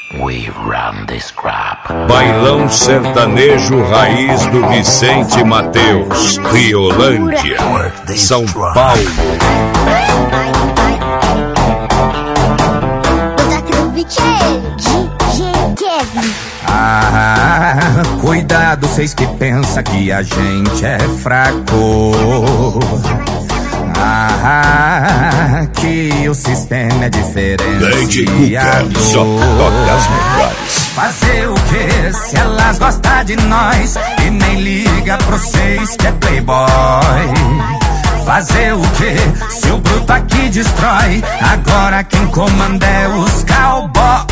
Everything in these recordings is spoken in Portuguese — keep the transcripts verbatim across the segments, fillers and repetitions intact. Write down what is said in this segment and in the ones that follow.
We run this crap. Bailão sertanejo raiz do Vicente Mateus, Riolândia, São Paulo. Ah, cuidado, vocês que pensam que a gente é fraco. Ah, que o sistema é diferenciado. Só toca as melhores. Fazer o que se elas gostam de nós e nem liga pra vocês que é playboy? Fazer o que se o bruto aqui destrói? Agora quem comanda é os cowboys.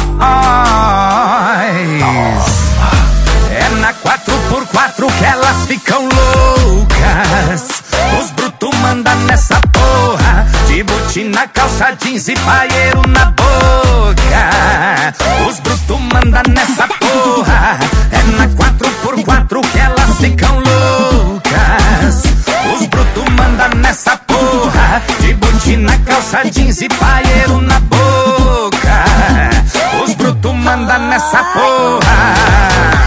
É na quatro por quatro que elas ficam loucas. Os brutos mandam nessa porra, de botina, calça jeans e paieiro na boca. Os brutos mandam nessa porra. É na quatro por quatro que elas ficam loucas. Os brutos mandam nessa porra, de botina, calça jeans e paieiro na boca. Os brutos mandam nessa porra.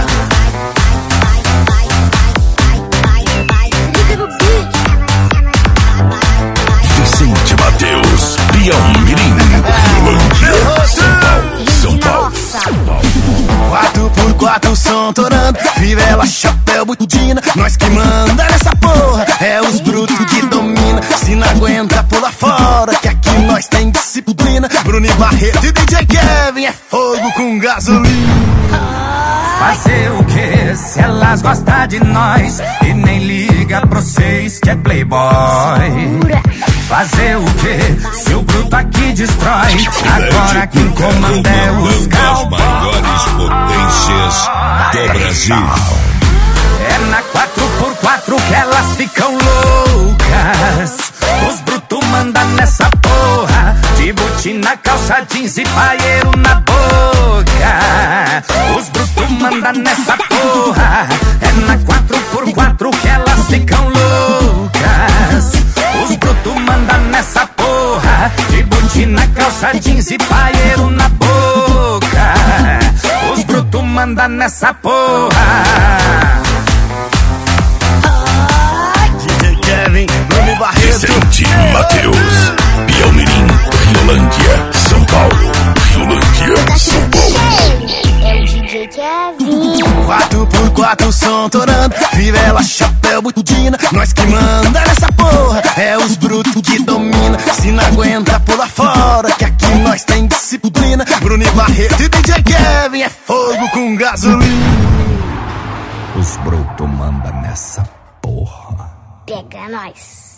Vicente Mateus, Pião Mirim, Riolândia, São Paulo, São Paulo, São Paulo. Quatro por quatro, som torando, fivela, chapéu, botina. Nós que manda nessa porra, é os brutos que domina. Se não aguenta, pula fora, que aqui nós tem disciplina. Bruno e Barreto e D J Kevin é fogo com gasolina. Fazer o que se elas gostam de nós e nem liga pra vocês que é playboy? Fazer o que se o bruto aqui destrói? Agora quem comanda é os cowboys. As maiores potências do Brasil. É na quatro por quatro que elas ficam loucas. Os brutos mandam nessa porra, de botina, calça jeans e paieiro na boca. Os brutos mandam nessa porra. É na quatro por quatro que elas ficam loucas. Os brutos mandam nessa porra, de botina, calça jeans e paieiro na boca. Os brutos mandam nessa porra. D J Kevin, Bruno e Barreto, Vicente Mateus, Pião Mirim, Riolândia, São Paulo, Riolândia, São Paulo. É o D J Kevin. Quatro por quatro, som torando, fivela, chapéu, botina. Nós que manda nessa porra, é os brutos que domina. Se não aguenta, pula fora, que aqui nós tem disciplina. Bruno e Barreto e D J Kevin é fogo com gasolina. Os brutos mandam nessa porra. Pega nós.